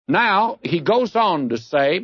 Now, he goes on to say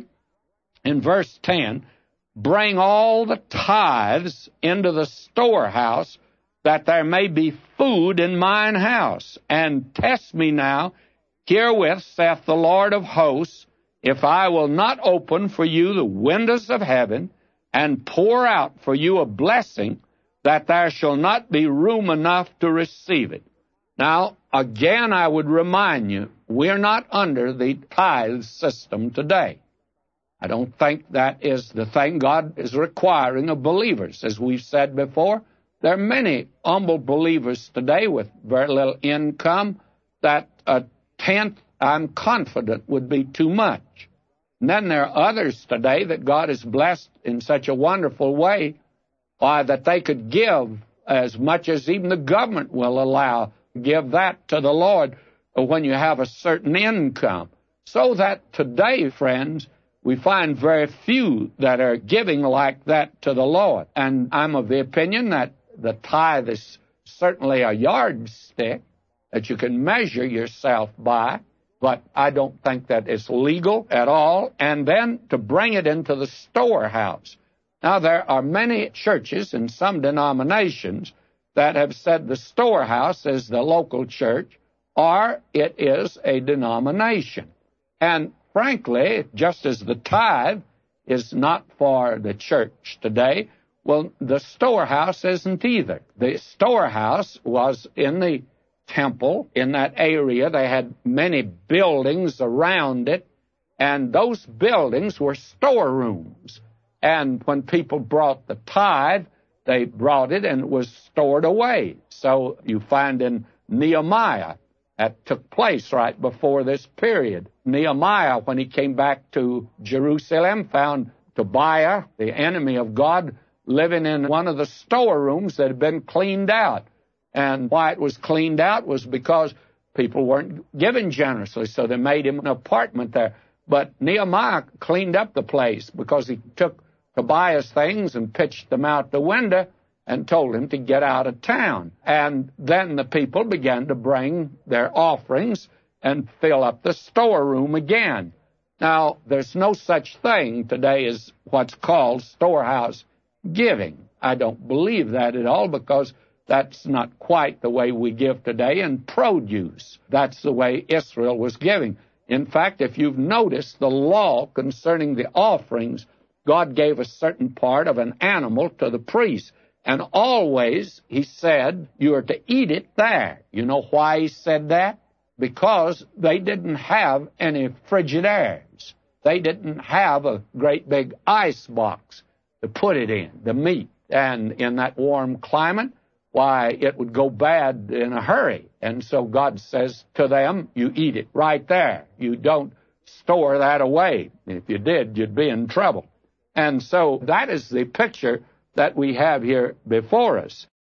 in verse 10, bring all the tithes into the storehouse, that there may be food in mine house, and test me now herewith, saith the Lord of hosts, if I will not open for you the windows of heaven, and pour out for you a blessing, that there shall not be room enough to receive it. Now, again, I would remind you, we're not under the tithe system today. I don't think that is the thing God is requiring of believers. As we've said before, there are many humble believers today with very little income that a tenth, I'm confident, would be too much. And then there are others today that God has blessed in such a wonderful way that they could give as much as even the government will allow. Give that to the Lord when you have a certain income. So that today, friends, we find very few that are giving like that to the Lord. And I'm of the opinion that the tithe is certainly a yardstick that you can measure yourself by, but I don't think that it's legal at all. And then to bring it into the storehouse. Now, there are many churches and some denominations that have said the storehouse is the local church, or it is a denomination. And frankly, just as the tithe is not for the church today, well, the storehouse isn't either. The storehouse was in the temple, in that area. They had many buildings around it, and those buildings were storerooms. And when people brought the tithe, they brought it and it was stored away. So you find in Nehemiah, that took place right before this period. Nehemiah, when he came back to Jerusalem, found Tobiah, the enemy of God, living in one of the storerooms that had been cleaned out. And why it was cleaned out was because people weren't giving generously, so they made him an apartment there. But Nehemiah cleaned up the place because he took Tobiah's things and pitched them out the window and told him to get out of town. And then the people began to bring their offerings and fill up the storeroom again. Now, there's no such thing today as what's called storehouse giving. I don't believe that at all, because that's not quite the way we give today in produce. That's the way Israel was giving. In fact, if you've noticed the law concerning the offerings, God gave a certain part of an animal to the priest. And always, he said, you are to eat it there. You know why he said that? Because they didn't have any Frigidaires. They didn't have a great big ice box to put it in, the meat. And in that warm climate, why, it would go bad in a hurry. And so God says to them, you eat it right there. You don't store that away. If you did, you'd be in trouble. And so that is the picture that we have here before us.